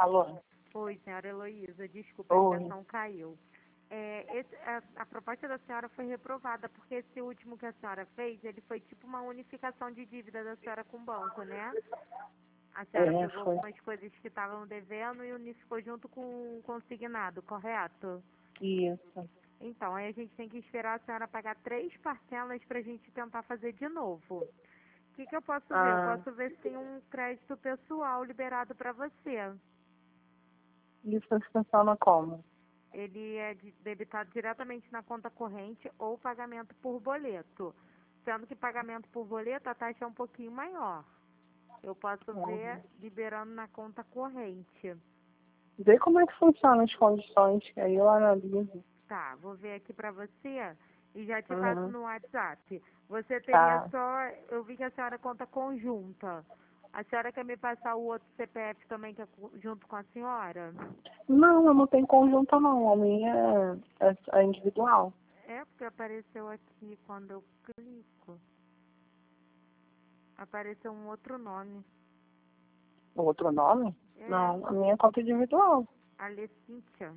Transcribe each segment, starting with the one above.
Alô? Oi, senhora Heloísa, desculpa, a Oi. ligação caiu. A proposta da senhora foi reprovada, porque esse último que a senhora fez, ele foi tipo uma unificação de dívida da senhora com o banco, né? A senhora pegou Foi. algumas coisas que estavam devendo e unificou junto com o consignado, correto? Isso. Então, aí a gente tem que esperar a senhora pagar 3 parcelas para a gente tentar fazer de novo. O que eu posso ver? Eu posso ver se tem um crédito pessoal liberado para você. Isso funciona como? Ele é debitado diretamente na conta corrente ou pagamento por boleto. Sendo que pagamento por boleto a taxa é um pouquinho maior. Eu posso ver liberando na conta corrente. Vê como é que funciona as condições, que aí eu analiso. Tá, vou ver aqui pra você e já te passo no WhatsApp. Você teria Tá. só... Eu vi que a senhora conta conjunta. A senhora quer me passar o outro CPF também que é junto com a senhora? Não, eu não tenho conjunto não. A minha é individual. É porque apareceu aqui quando eu clico. Apareceu um outro nome. O outro nome? É, Não, a minha é conta individual. Alessíncia.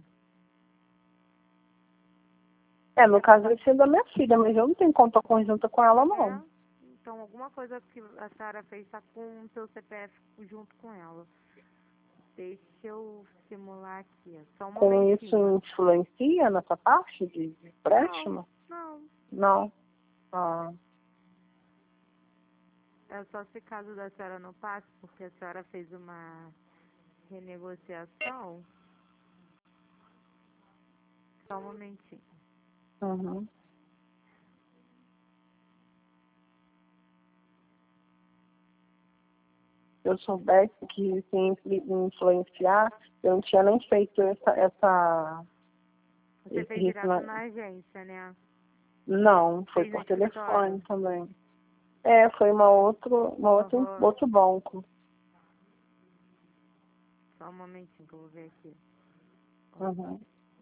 No caso vai ser da minha filha, mas eu não tenho conta conjunta com ela não. É? Então alguma coisa que a senhora fez tá com o seu CPF junto com ela. Deixa eu simular aqui. Só um Com isso momentinho. influencia nessa parte de empréstimo? Não. Não. Ah, É só se caso da senhora não passe, porque a senhora fez uma renegociação. Só um momentinho. uhum. Se eu soubesse que isso ia influenciar, eu não tinha nem feito Você esse fez risco. direto na agência, né? Não, foi Fez no por escritório? telefone também. Foi outro banco. Só um momentinho que eu vou ver aqui. Uhum.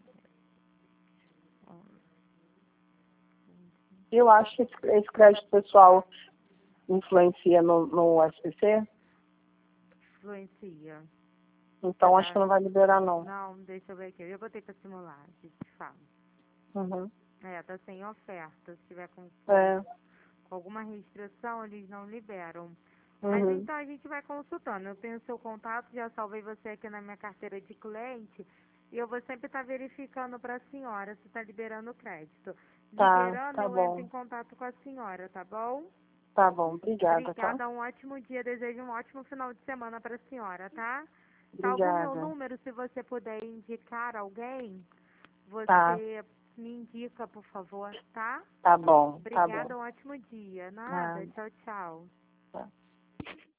Eu acho que esse crédito pessoal influencia no SPC, Influencia. então acho que não vai liberar não. Não, deixa eu ver aqui. Eu botei pra simular, a gente fala. Uhum. Tá sem oferta. Se tiver com É. alguma restrição, eles não liberam. Mas Uhum. então a gente vai consultando. Eu tenho seu contato, já salvei você aqui na minha carteira de cliente. E eu vou sempre estar verificando para a senhora se está liberando o crédito. Tá Liberando, eu entro bom. em contato com a senhora, tá bom? Tá bom, obrigada, tá? Obrigada, um ótimo dia. Desejo um ótimo final de semana para a senhora, tá? Salva o meu Obrigada. número, se você puder indicar alguém, Tá, você me indica, por favor, tá? tá bom, tá bom. Obrigada, um ótimo dia. Ah, Nada, tchau, tchau. tá.